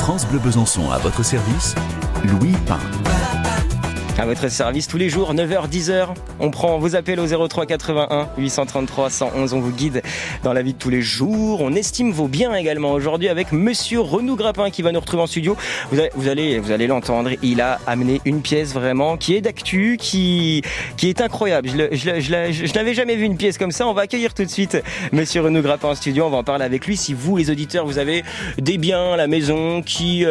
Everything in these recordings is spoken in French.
France Bleu Besançon à votre service, Louis Pain. À votre service tous les jours, 9h, 10h. On prend vos appels au 03 81 833 111. On vous guide dans la vie de tous les jours. On estime vos biens également aujourd'hui avec Monsieur Renou Grappin qui va nous retrouver en studio. Vous allez l'entendre. Il a amené une pièce vraiment qui est d'actu, qui est incroyable. Je n'avais jamais vu une pièce comme ça. On va accueillir tout de suite Monsieur Renou Grappin en studio. On va en parler avec lui. Si vous, les auditeurs, vous avez des biens à la maison qui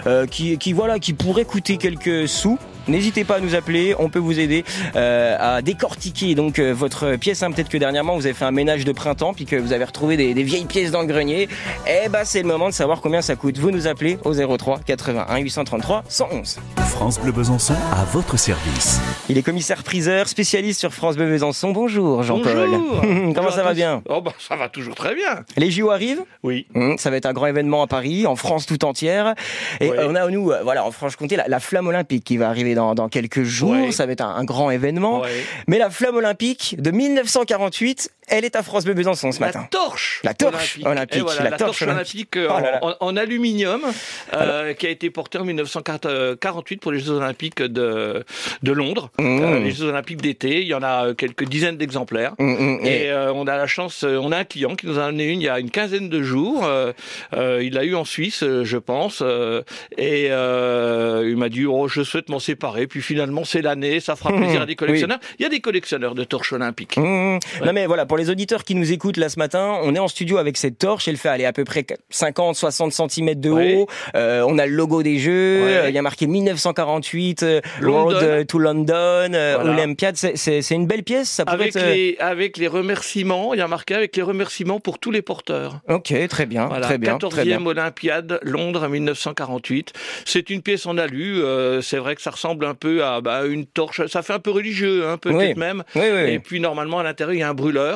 pourraient coûter quelques sous, n'hésitez pas à nous appeler, on peut vous aider à décortiquer donc votre pièce. Peut-être que dernièrement vous avez fait un ménage de printemps puis que vous avez retrouvé des vieilles pièces dans le grenier. C'est le moment de savoir combien ça coûte. Vous nous appelez au 03 81 833 111. France Bleu Besançon à votre service. Il est commissaire-priseur, spécialiste sur France Bleu Besançon. Bonjour Jean-Paul. Bonjour. Comment ça va bien ? Ça va toujours très bien. Les JO arrivent ? Oui. Ça va être un grand événement à Paris, en France tout entière. Et oui. On a nous, en Franche-Comté, la flamme olympique qui va arriver dans quelques jours. Oui. Ça va être un grand événement. Oui. Mais la flamme olympique de 1948, elle est à France Bleu Besançon ce matin. La torche olympique. Et voilà, la torche olympique en aluminium qui a été portée en 1948 pour les Jeux Olympiques de Londres. Les Jeux Olympiques d'été. Il y en a quelques dizaines d'exemplaires. Et on a la chance, on a un client qui nous a amené une il y a une quinzaine de jours. Il l'a eu en Suisse, je pense. Il m'a dit, je souhaite m'en séparer. Puis finalement, c'est l'année, ça fera plaisir à des collectionneurs. Oui. Il y a des collectionneurs de torches olympiques. Non mais voilà, pour les auditeurs qui nous écoutent là ce matin, on est en studio avec cette torche. Elle fait aller à peu près 50-60 cm de haut. On a le logo des Jeux. Il y a marqué 1948, Road to London, Olympiade. C'est une belle pièce. Ça avec les remerciements, il y a marqué avec les remerciements pour tous les porteurs. Ok, très bien. Voilà, très bien. 14e Olympiade, Londres 1948. C'est une pièce en alu. C'est vrai que ça ressemble un peu à une torche. Ça fait un peu religieux, peut-être même. Oui. Et puis normalement à l'intérieur il y a un brûleur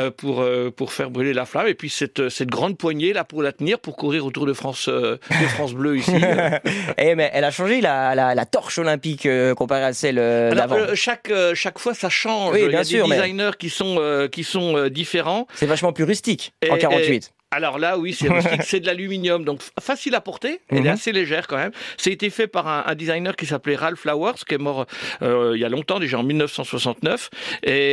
pour faire brûler la flamme. Et puis cette grande poignée là pour la tenir, pour courir autour de France Bleu ici. Mais elle a changé la torche olympique comparée à celle d'avant. Chaque fois ça change. Oui, il y a sûr, des designers qui sont différents. C'est vachement plus rustique en 48. Alors là, oui, c'est rustique, c'est de l'aluminium, donc facile à porter, elle est assez légère quand même. Ça a été fait par un designer qui s'appelait Ralph Flowers, qui est mort il y a longtemps, déjà en 1969. Et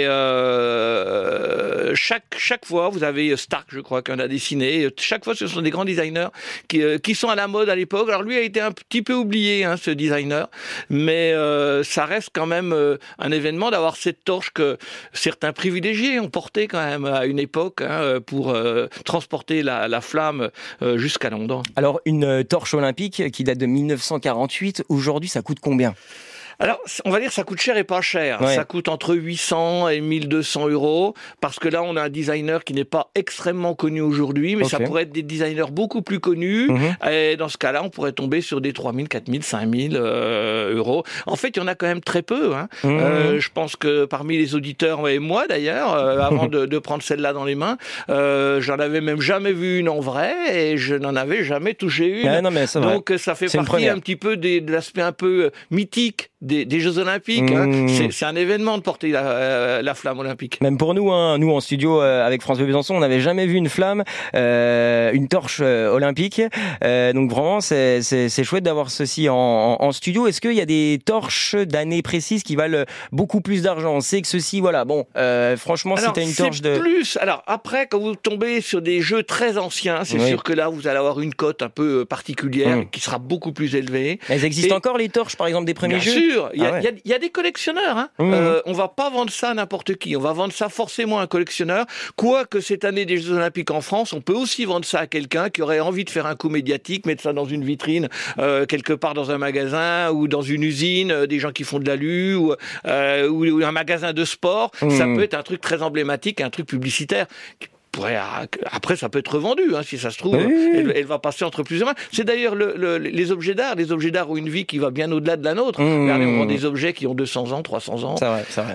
chaque fois, vous avez Stark, je crois, qu'on a dessiné. Chaque fois, ce sont des grands designers qui sont à la mode à l'époque. Alors lui a été un petit peu oublié, ce designer, mais ça reste quand même un événement d'avoir cette torche que certains privilégiés ont portée quand même à une époque pour transporter la flamme jusqu'à Londres. Alors, une torche olympique qui date de 1948, aujourd'hui, ça coûte combien ? Alors, on va dire ça coûte cher et pas cher. Ouais. Ça coûte entre 800 et 1200 euros, parce que là, on a un designer qui n'est pas extrêmement connu aujourd'hui, mais ça pourrait être des designers beaucoup plus connus. Et dans ce cas-là, on pourrait tomber sur des 3000, 4000, 5000 euros. En fait, il y en a quand même très peu. Je pense que parmi les auditeurs, et moi d'ailleurs, avant de prendre celle-là dans les mains, j'en avais même jamais vu une en vrai, et je n'en avais jamais touché une. Donc, ça fait partie un petit peu de l'aspect un peu mythique des Jeux Olympiques. C'est un événement de porter la flamme olympique. Même pour nous, nous en studio avec France Bleu Besançon, on n'avait jamais vu une flamme, une torche olympique. Donc vraiment, c'est chouette d'avoir ceci en studio. Est-ce qu'il y a des torches d'années précises qui valent beaucoup plus d'argent ? On sait que ceci, franchement, si tu as une torche de... Alors après, quand vous tombez sur des jeux très anciens, c'est sûr que là, vous allez avoir une cote un peu particulière qui sera beaucoup plus élevée. Elles existent encore, les torches, par exemple, des premiers jeux ? Bien sûr. Il y a des collectionneurs. On va pas vendre ça à n'importe qui. On va vendre ça forcément à un collectionneur. Quoique cette année des Jeux Olympiques en France, on peut aussi vendre ça à quelqu'un qui aurait envie de faire un coup médiatique, mettre ça dans une vitrine, quelque part dans un magasin ou dans une usine, des gens qui font de l'alu ou un magasin de sport. Ça peut être un truc très emblématique, un truc publicitaire. Après, ça peut être revendu, si ça se trouve. Elle va passer entre plusieurs mains. C'est d'ailleurs les objets d'art. Les objets d'art ont une vie qui va bien au-delà de la nôtre. Regardez, on vend des objets qui ont 200 ans, 300 ans. C'est vrai.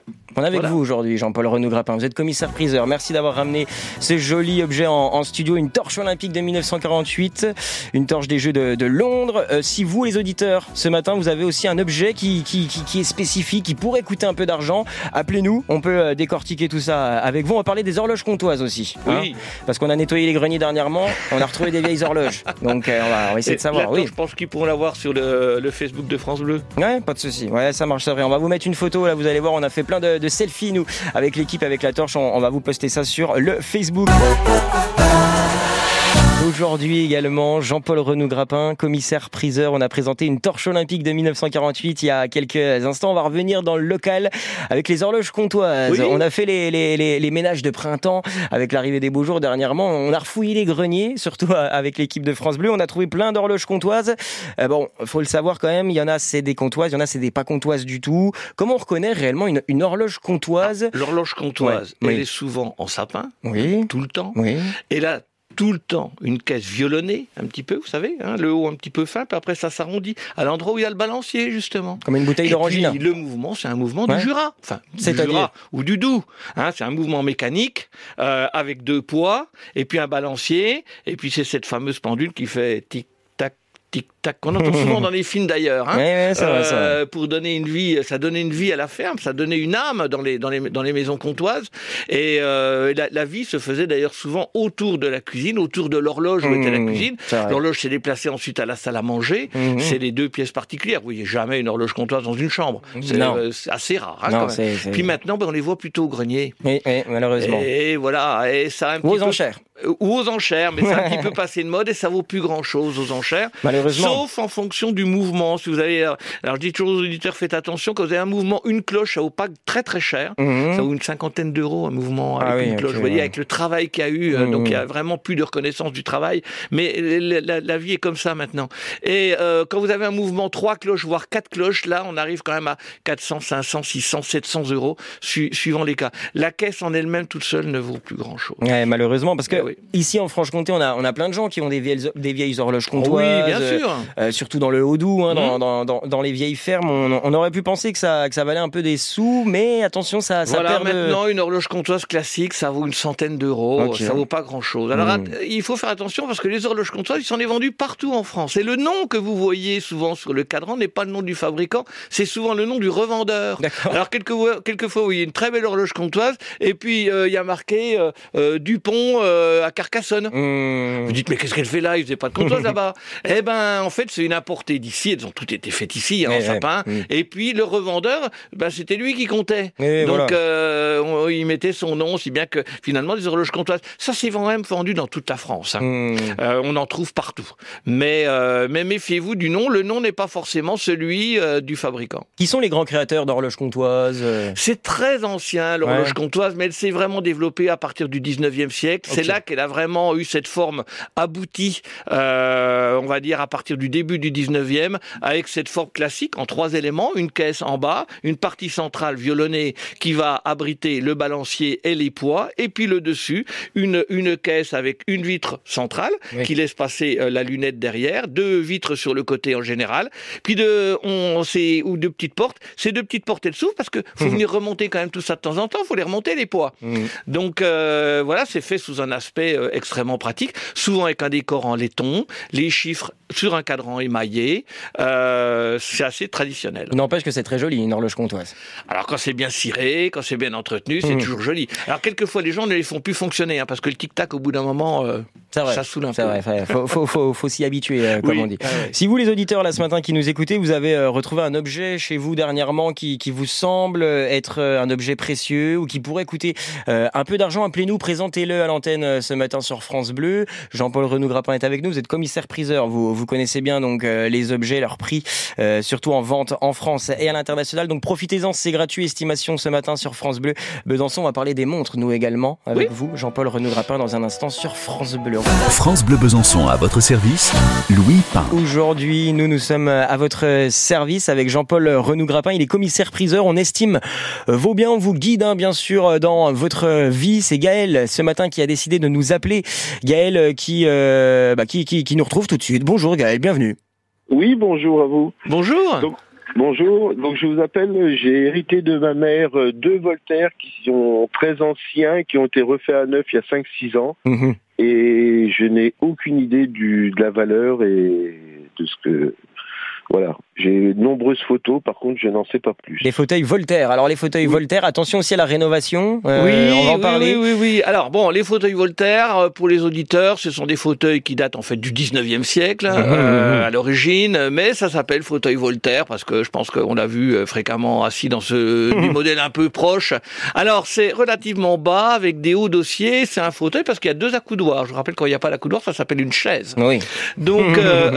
On est avec vous aujourd'hui, Jean-Paul Renaud-Grappin. Vous êtes commissaire-priseur. Merci d'avoir ramené ce joli objet en studio, une torche olympique de 1948, une torche des Jeux de Londres. Si vous, les auditeurs, ce matin, vous avez aussi un objet qui est spécifique, qui pourrait coûter un peu d'argent, appelez-nous. On peut décortiquer tout ça avec vous. On va parler des horloges comptoises aussi. Oui. Parce qu'on a nettoyé les greniers dernièrement, on a retrouvé des vieilles horloges. Donc on va essayer de savoir. Je pense qu'ils pourront l'avoir sur le Facebook de France Bleu. Ouais, pas de souci. Ouais, ça marche, c'est vrai. On va vous mettre une photo, là, vous allez voir, on a fait plein de selfies, nous, avec l'équipe, avec la torche. On va vous poster ça sur le Facebook. Aujourd'hui également, Jean-Paul Renaud-Grappin, commissaire-priseur. On a présenté une torche olympique de 1948 il y a quelques instants. On va revenir dans le local avec les horloges comptoises. Oui. On a fait les ménages de printemps avec l'arrivée des beaux jours dernièrement. On a refouillé les greniers, surtout avec l'équipe de France Bleu. On a trouvé plein d'horloges comptoises. Bon, faut le savoir quand même, il y en a c'est des comptoises, il y en a c'est des pas comptoises du tout. Comment on reconnaît réellement une horloge comptoise ? L'horloge comptoise, elle est souvent en sapin, tout le temps. Oui. Et là, tout le temps, une caisse violonnée, un petit peu, vous savez, le haut un petit peu fin, puis après ça s'arrondit à l'endroit où il y a le balancier, justement. Comme une bouteille d'orangina. Le mouvement, c'est un mouvement du Jura, du Jura ou du Doubs. C'est un mouvement mécanique avec 2 poids, et puis un balancier, et puis c'est cette fameuse pendule qui fait tic-tac, tic-tac, qu'on entend souvent dans les films d'ailleurs, c'est vrai. Pour donner une vie, ça donnait une vie à la ferme, ça donnait une âme dans les maisons comptoises, et la vie se faisait d'ailleurs souvent autour de la cuisine, autour de l'horloge où était la cuisine. L'horloge s'est déplacée ensuite à la salle à manger, c'est les 2 pièces particulières. Vous voyez jamais une horloge comptoise dans une chambre, c'est assez rare. Puis maintenant, on les voit plutôt au grenier. Oui, malheureusement. Et voilà, et ça un petit ou aux peu... enchères. Ou aux enchères, mais c'est un petit peu passé de mode et ça vaut plus grand chose aux enchères. Sauf en fonction du mouvement. Si vous avez, alors je dis toujours aux auditeurs, faites attention, quand vous avez un mouvement, une cloche, ça vaut pas très très cher. Ça vaut une 50aine d'euros, un mouvement avec une cloche. Vous voyez, avec le travail qu'il y a eu, donc il y a vraiment plus de reconnaissance du travail. Mais la vie est comme ça maintenant. Et quand vous avez un mouvement 3 cloches, voire 4 cloches, là, on arrive quand même à 400, 500, 600, 700 euros, suivant les cas. La caisse en elle-même, toute seule, ne vaut plus grand chose. Ouais, malheureusement, parce que ici en Franche-Comté, on a plein de gens qui ont des vieilles horloges comptoises. Oui, bien sûr. Surtout dans le Haut-Doubs, dans les vieilles fermes, on aurait pu penser que ça valait un peu des sous, mais attention, ça perd maintenant, une horloge comptoise classique, ça vaut une centaine d'euros, ça vaut pas grand-chose. Alors, il faut faire attention parce que les horloges comptoises, ils s'en est vendus partout en France. Et le nom que vous voyez souvent sur le cadran n'est pas le nom du fabricant, c'est souvent le nom du revendeur. D'accord. Alors, quelquefois, vous voyez une très belle horloge comptoise, et puis il y a marqué Dupont à Carcassonne. Vous dites, mais qu'est-ce qu'elle fait là? Il faisait pas de comptoise là-bas. Eh ben, en fait, c'est une importée d'ici. Elles ont toutes été faites ici, en sapin. Et puis, le revendeur, c'était lui qui comptait. Donc, il mettait son nom, si bien que, finalement, les horloges comptoises, ça s'est quand même vendu dans toute la France. On en trouve partout. Mais méfiez-vous du nom. Le nom n'est pas forcément celui du fabricant. Qui sont les grands créateurs d'horloges comptoises? C'est très ancien, l'horloge comptoise, mais elle s'est vraiment développée à partir du 19e siècle. C'est là qu'elle a vraiment eu cette forme aboutie, on va dire à partir du début du 19e, avec cette forme classique en 3 éléments, une caisse en bas, une partie centrale violonnée qui va abriter le balancier et les poids, et puis le dessus, une caisse avec une vitre centrale qui laisse passer la lunette derrière, 2 vitres sur le côté en général, puis 2 petites portes. Ces 2 petites portes, elles s'ouvrent parce que faut venir remonter quand même tout ça de temps en temps, faut les remonter les poids. Donc voilà, c'est fait sous un aspect extrêmement pratique, souvent avec un décor en laiton, les chiffres sur un cadran émaillé, c'est assez traditionnel. N'empêche que c'est très joli, une horloge comptoise. Alors quand c'est bien ciré, quand c'est bien entretenu, c'est toujours joli. Alors quelquefois les gens ne les font plus fonctionner, parce que le tic-tac au bout d'un moment, ça saoule un peu. C'est vrai, faut s'y habituer, comme on dit. Si vous les auditeurs là ce matin qui nous écoutez, vous avez retrouvé un objet chez vous dernièrement qui vous semble être un objet précieux ou qui pourrait coûter un peu d'argent, appelez-nous, présentez-le à l'antenne ce matin sur France Bleu. Jean-Paul Renaud-Grappin est avec nous, vous êtes commissaire-priseur, vous connaissez bien donc les objets, leurs prix, surtout en vente en France et à l'international, donc profitez-en, c'est gratuit, estimation ce matin sur France Bleu Besançon. On va parler des montres, nous également, avec vous, Jean-Paul Renaud-Grappin, dans un instant sur France Bleu. France Bleu Besançon à votre service, Louis Pain. Aujourd'hui, nous sommes à votre service avec Jean-Paul Renaud-Grappin, il est commissaire-priseur, on estime vos biens, on vous guide bien sûr dans votre vie. C'est Gaël ce matin qui a décidé de nous appeler. Gaël qui nous retrouve tout de suite. Bonjour Gaël, bienvenue. Oui, bonjour à vous. Bonjour. Bonjour, donc je vous appelle, j'ai hérité de ma mère 2 Voltaire qui sont très anciens, qui ont été refaits à neuf il y a 5-6 ans. Mmh. Et je n'ai aucune idée de la valeur et de ce que... Voilà, j'ai de nombreuses photos, par contre je n'en sais pas plus. Les fauteuils Voltaire. Alors les fauteuils Voltaire, attention aussi à la rénovation, on va en parler. Oui. Alors bon, les fauteuils Voltaire, pour les auditeurs, ce sont des fauteuils qui datent en fait du 19e siècle à l'origine, mais ça s'appelle fauteuil Voltaire parce que je pense qu'on l'a vu fréquemment assis dans du modèle un peu proche. Alors c'est relativement bas avec des hauts dossiers, c'est un fauteuil parce qu'il y a 2 accoudoirs. Je vous rappelle quand il n'y a pas d'accoudoir, ça s'appelle une chaise. Oui. Donc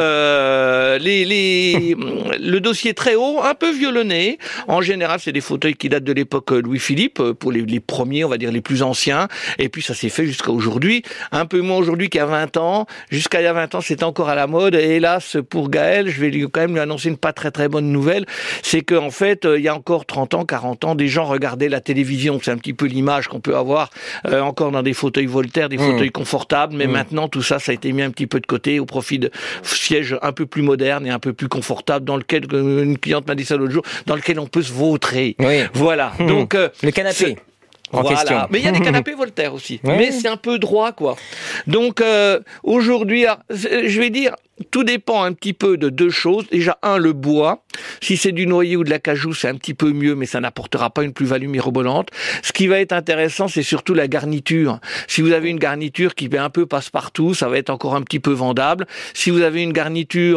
le dossier très haut, un peu violonné. En général, c'est des fauteuils qui datent de l'époque Louis-Philippe, pour les premiers, on va dire les plus anciens. Et puis ça s'est fait jusqu'à aujourd'hui. Un peu moins aujourd'hui qu'il y a 20 ans. Jusqu'à il y a 20 ans, c'était encore à la mode. Et hélas, pour Gaël, je vais quand même lui annoncer une pas très très bonne nouvelle. C'est qu'en fait, il y a encore 30 ans, 40 ans, des gens regardaient la télévision. C'est un petit peu l'image qu'on peut avoir encore dans des fauteuils Voltaire, des fauteuils confortables. Mais maintenant, tout ça, ça a été mis un petit peu de côté au profit de sièges un peu plus modernes et un peu plus confortables, dans lequel, une cliente m'a dit ça l'autre jour, dans lequel on peut se vautrer. Oui. Voilà. Donc, le canapé. En question. Mais il y a des canapés Voltaire aussi. Mais c'est un peu droit, quoi. Donc, aujourd'hui, je vais dire, tout dépend un petit peu de 2 choses. Déjà, le bois. Si c'est du noyer ou de l'acajou, c'est un petit peu mieux, mais ça n'apportera pas une plus-value mirobolante. Ce qui va être intéressant, c'est surtout la garniture. Si vous avez une garniture qui un peu passe-partout, ça va être encore un petit peu vendable. Si vous avez une garniture,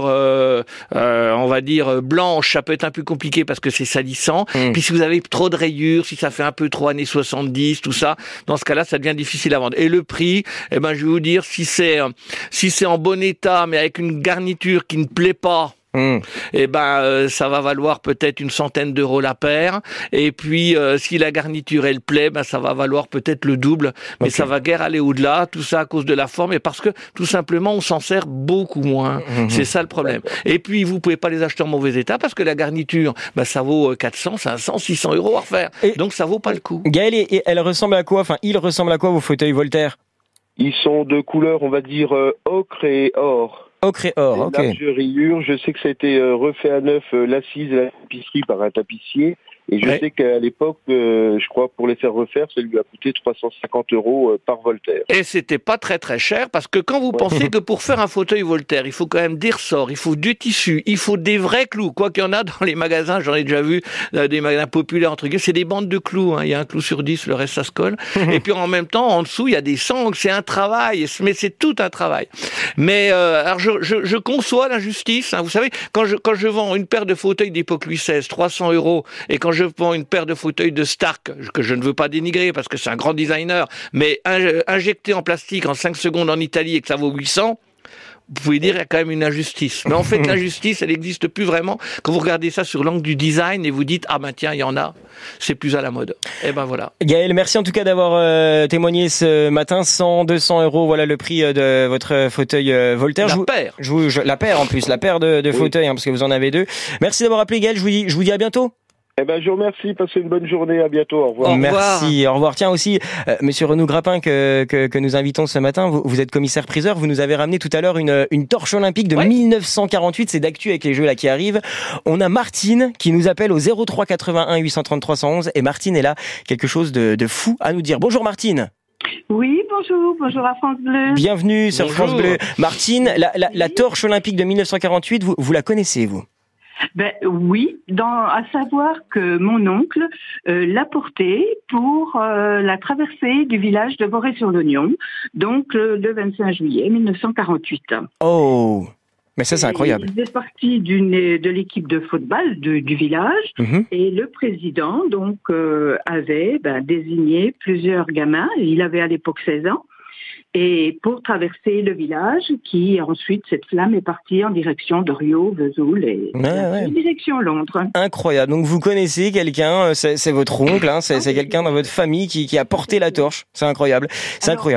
on va dire, blanche, ça peut être un peu compliqué parce que c'est salissant. Puis si vous avez trop de rayures, si ça fait un peu trop années 70, tout ça, dans ce cas-là, ça devient difficile à vendre. Et le prix, je vais vous dire, si c'est en bon état, mais avec une garniture qui ne plaît pas, ça va valoir peut-être une centaine d'euros la paire. Et puis, si la garniture, elle plaît, ça va valoir peut-être le double. Mais ça va guère aller au-delà. Tout ça à cause de la forme et parce que, tout simplement, on s'en sert beaucoup moins. C'est ça le problème. Et puis, vous pouvez pas les acheter en mauvais état parce que la garniture, ça vaut 400, 500, 600 euros à refaire. Donc, ça vaut pas le coup. Gaël, et elle ressemble à quoi? Enfin, il ressemble à quoi, vos fauteuils Voltaire? Ils sont de couleur, on va dire, ocre et or. Ocre et or, ok. Large rayure, je sais que ça a été refait à neuf, l'assise et la tapisserie par un tapissier. Et je sais qu'à l'époque, je crois, pour les faire refaire, ça lui a coûté 350 euros par Voltaire. Et c'était pas très très cher, parce que quand vous pensez que pour faire un fauteuil Voltaire, il faut quand même des ressorts, il faut du tissu, il faut des vrais clous. Quoi qu'il y en a dans les magasins, j'en ai déjà vu, des magasins populaires, entre guillemets, c'est des bandes de clous. Il y a un clou sur 10, le reste ça se colle. Et puis en même temps, en dessous, il y a des sangles, c'est un travail, mais c'est tout un travail. Mais alors je conçois l'injustice. Vous savez, quand je vends une paire de fauteuils d'époque Louis XVI, 300 euros, et quand je vends une paire de fauteuils de Stark, que je ne veux pas dénigrer parce que c'est un grand designer, mais injecté en plastique en 5 secondes en Italie et que ça vaut 800, vous pouvez dire qu'il y a quand même une injustice. Mais en fait, l'injustice, elle n'existe plus vraiment. Quand vous regardez ça sur l'angle du design et vous dites, tiens, il y en a, c'est plus à la mode. Et voilà. Gaël, merci en tout cas d'avoir témoigné ce matin. 100, 200 euros, voilà le prix de votre fauteuil Voltaire. La paire en plus, la paire de fauteuils, parce que vous en avez 2. Merci d'avoir appelé, Gaël. Je vous dis à bientôt. Je vous remercie, passez une bonne journée, à bientôt, au revoir. Merci, au revoir. Tiens aussi, monsieur Renaud Grappin que nous invitons ce matin, vous êtes commissaire-priseur, vous nous avez ramené tout à l'heure une torche olympique de 1948, c'est d'actu avec les jeux là qui arrivent. On a Martine qui nous appelle au 03 81 833 111 et Martine est là, quelque chose de fou à nous dire. Bonjour Martine. Oui, bonjour à France Bleu. Bienvenue sur France Bleu. Martine, la torche olympique de 1948, vous la connaissez vous? Oui, à savoir que mon oncle l'a portée pour la traversée du village de Boré-sur-l'Oignon, donc le 25 juillet 1948. Oh, mais ça c'est incroyable. Il faisait partie de l'équipe de football du village et le président donc avait désigné plusieurs gamins. Il avait à l'époque 16 ans. Et pour traverser le village, qui ensuite, cette flamme est partie en direction de Rio, Vesoul et direction Londres. Incroyable. Donc vous connaissez quelqu'un, c'est votre oncle, c'est quelqu'un dans votre famille qui a porté la torche. C'est incroyable. C'est incroyable. La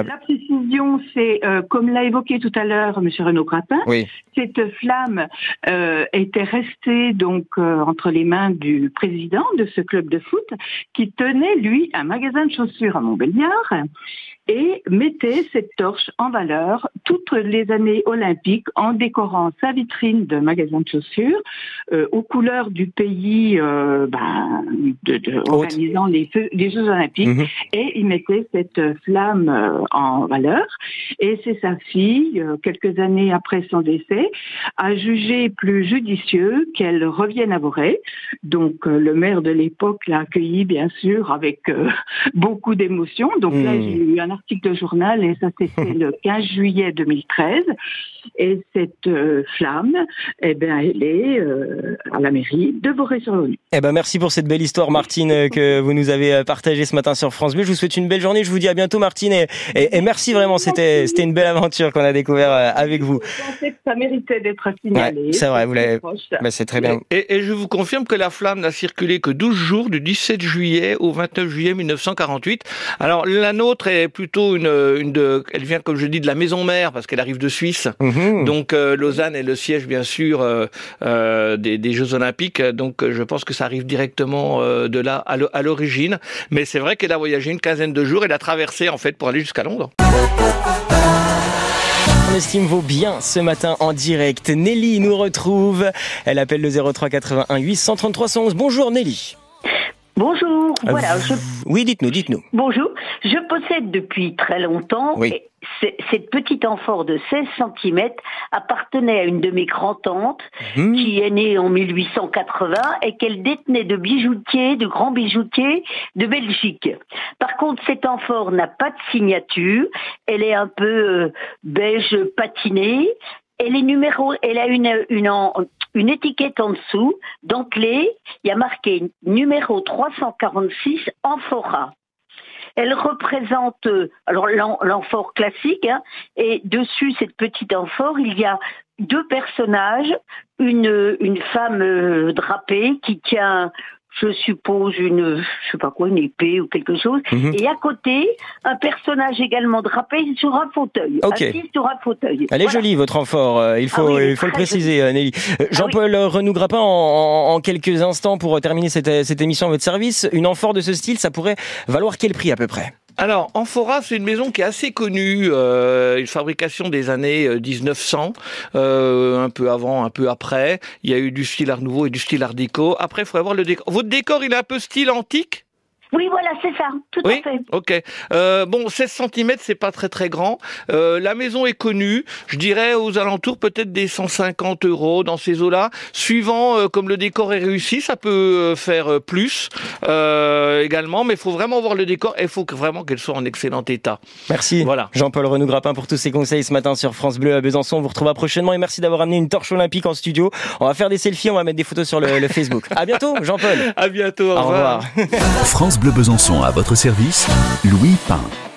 précision, c'est, comme l'a évoqué tout à l'heure M. Renaud-Grappin, cette flamme était restée donc entre les mains du président de ce club de foot qui tenait, lui, un magasin de chaussures à Montbéliard et mettait cette torche en valeur toutes les années olympiques en décorant sa vitrine de magasin de chaussures aux couleurs du pays organisant les Jeux olympiques et il mettait cette flamme en valeur et c'est sa fille, quelques années après son décès, a jugé plus judicieux qu'elle revienne à Vorey. Donc le maire de l'époque l'a accueilli bien sûr avec beaucoup d'émotion. Donc là j'ai eu un article de journal et ça s'est fait le 15 juillet 2013 et cette flamme, eh ben elle est à la mairie de Vorey-sur-Lonue. Eh ben merci pour cette belle histoire Martine que vous nous avez partagée ce matin sur France Bleu. Je vous souhaite une belle journée, je vous dis à bientôt Martine et merci vraiment, c'était une belle aventure qu'on a découvert avec vous. Je pensais que ça méritait d'être signalé. Ouais, c'est vrai, vous l'avez. Ben, c'est très bien. Et je vous confirme que la flamme n'a circulé que 12 jours du 17 juillet au 29 juillet 1948. Alors la nôtre est plutôt elle vient comme je dis de la maison mère parce qu'elle arrive de Suisse. Donc Lausanne est le siège bien sûr des Jeux Olympiques. Donc je pense que ça arrive directement de là à l'origine. Mais c'est vrai qu'elle a voyagé une quinzaine de jours. Elle a traversé en fait pour aller jusqu'à Londres. On estime vaut bien ce matin en direct. Nelly nous retrouve. Elle appelle le 03 81 833 111. Bonjour Nelly. Bonjour. Voilà. Oui, dites-nous. Bonjour. Je possède depuis très longtemps. Oui. Cette petite amphore de 16 cm appartenait à une de mes grands-tantes qui est née en 1880 et qu'elle détenait de grands bijoutiers de Belgique. Par contre, cette amphore n'a pas de signature. Elle est un peu beige patiné. Elle a une étiquette en dessous, dentelée, il y a marqué numéro 346 Amphora. Elle représente l'amphore classique, et dessus cette petite amphore, il y a deux personnages, une femme drapée qui tient, je suppose, une épée ou quelque chose. Et à côté, un personnage également drapé sur un fauteuil. Assis sur un fauteuil. Elle est jolie, votre amphore. Il faut le préciser, Nelly. Jean-Paul Renaud-Grappin, en quelques instants, pour terminer cette émission à votre service, une amphore de ce style, ça pourrait valoir quel prix à peu près ? Alors, Amphora, c'est une maison qui est assez connue, une fabrication des années 1900, un peu avant, un peu après. Il y a eu du style Art Nouveau et du style Art Déco. Après, il faut avoir le décor. Votre décor, il est un peu style antique ? Oui, voilà, c'est ça, tout à fait. Ok. 16 cm, c'est pas très très grand. La maison est connue, je dirais aux alentours peut-être des 150 € dans ces eaux-là. Suivant, comme le décor est réussi, ça peut faire plus également, mais il faut vraiment voir le décor et il faut vraiment qu'elle soit en excellent état. Merci. Voilà. Jean-Paul Renaud-Grappin pour tous ces conseils ce matin sur France Bleu à Besançon. On vous retrouvera prochainement et merci d'avoir amené une torche olympique en studio. On va faire des selfies, on va mettre des photos sur le Facebook. À bientôt, Jean-Paul. À bientôt, au revoir. France Bleu Besançon à votre service, Louis Pain.